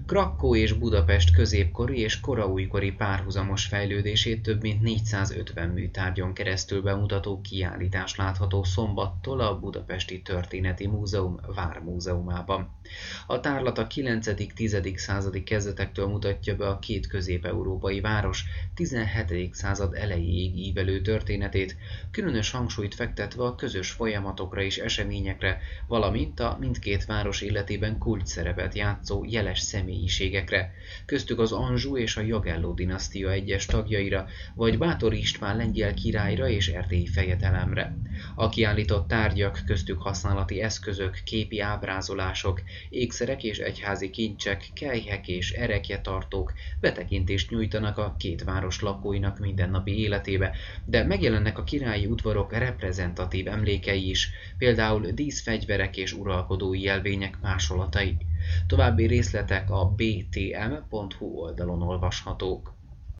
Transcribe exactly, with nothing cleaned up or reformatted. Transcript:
Krakkó és Budapest középkori és koraújkori párhuzamos fejlődését több mint négyszázötven műtárgyon keresztül bemutató kiállítás látható szombattól a Budapesti Történeti Múzeum Vármúzeumában. A tárlat a kilencedik-tizedik századi kezdetektől mutatja be a két közép-európai város tizenhetedik század elejéig ívelő történetét, különös hangsúlyt fektetve a közös folyamatokra és eseményekre, valamint a mindkét város életében kulcsszerepet játszó jeles személyiségekre, köztük az Anjou és a Jagelló dinasztia egyes tagjaira, vagy Báthor István lengyel királyra és erdélyi fejedelemre. A kiállított tárgyak, köztük használati eszközök, képi ábrázolások, ékszerek és egyházi kincsek, kelyhek és erekjetartók betekintést nyújtanak a két város lakóinak mindennapi életébe, de megjelennek a királyi udvarok reprezentatív emlékei is, például díszfegyverek és uralkodói jelvények másolatai. További részletek a b t m pont h u oldalon olvashatók.